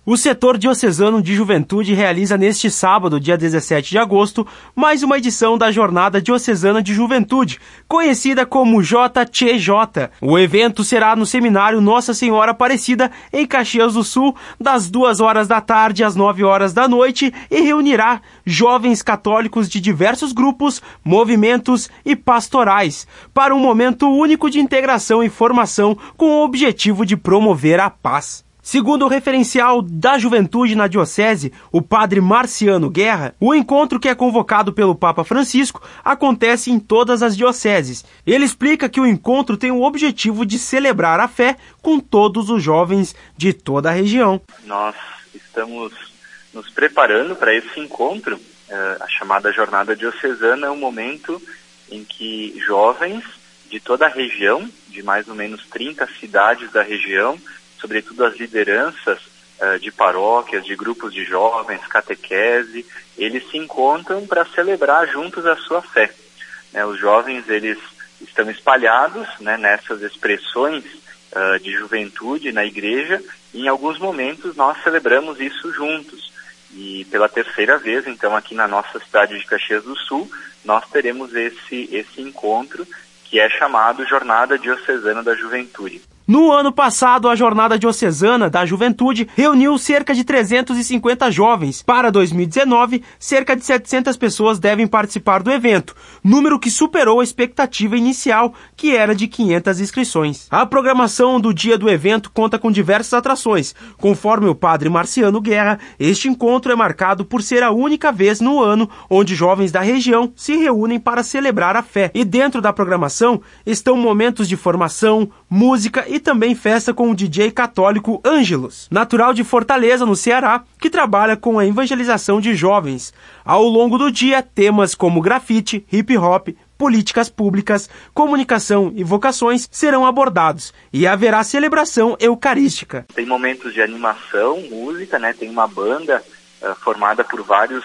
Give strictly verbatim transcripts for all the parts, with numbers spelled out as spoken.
O setor diocesano de juventude realiza neste sábado, dia dezessete de agosto, mais uma edição da Jornada Diocesana de Juventude, conhecida como J T J. O evento será no Seminário Nossa Senhora Aparecida, em Caxias do Sul, das duas horas da tarde às nove horas da noite, e reunirá jovens católicos de diversos grupos, movimentos e pastorais, para um momento único de integração e formação com o objetivo de promover a paz. Segundo o referencial da juventude na diocese, o padre Marciano Guerra, o encontro que é convocado pelo Papa Francisco acontece em todas as dioceses. Ele explica que o encontro tem o objetivo de celebrar a fé com todos os jovens de toda a região. Nós estamos nos preparando para esse encontro. A chamada Jornada Diocesana é um momento em que jovens de toda a região, de mais ou menos trinta cidades da região, sobretudo as lideranças uh, de paróquias, de grupos de jovens, catequese, eles se encontram para celebrar juntos a sua fé. Né, os jovens, eles estão espalhados, né, nessas expressões uh, de juventude na igreja, e em alguns momentos nós celebramos isso juntos. E pela terceira vez, então, aqui na nossa cidade de Caxias do Sul, nós teremos esse, esse encontro que é chamado Jornada Diocesana da Juventude. No ano passado, a Jornada Diocesana da Juventude reuniu cerca de trezentos e cinquenta jovens. Para dois mil e dezenove, cerca de setecentas pessoas devem participar do evento, número que superou a expectativa inicial, que era de quinhentas inscrições. A programação do dia do evento conta com diversas atrações. Conforme o padre Marciano Guerra, este encontro é marcado por ser a única vez no ano onde jovens da região se reúnem para celebrar a fé. E dentro da programação estão momentos de formação, música e E também festa com o D J católico Ângelos, natural de Fortaleza, no Ceará, que trabalha com a evangelização de jovens. Ao longo do dia, temas como grafite, hip hop, políticas públicas, comunicação e vocações serão abordados, e haverá celebração eucarística. Tem momentos de animação, música, né? Tem uma banda uh, formada por vários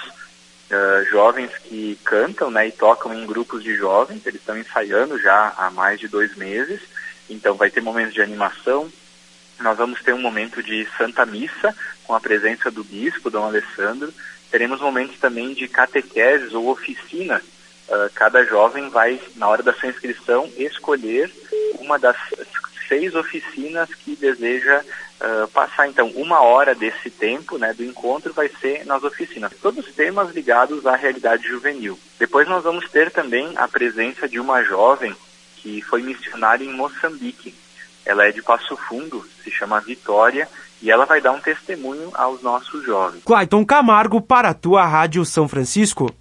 uh, jovens que cantam, né, e tocam em grupos de jovens. Eles estão ensaiando já há mais de dois meses. Então vai ter momentos de animação, nós vamos ter um momento de Santa Missa, com a presença do Bispo, Dom Alessandro. Teremos momentos também de catequeses ou oficinas. Uh, cada jovem vai, na hora da sua inscrição, escolher uma das seis oficinas que deseja uh, passar. Então, uma hora desse tempo, né, do encontro vai ser nas oficinas. Todos temas ligados à realidade juvenil. Depois nós vamos ter também a presença de uma jovem que foi missionária em Moçambique. Ela é de Passo Fundo, se chama Vitória, e ela vai dar um testemunho aos nossos jovens. Clayton Camargo, para a tua Rádio São Francisco.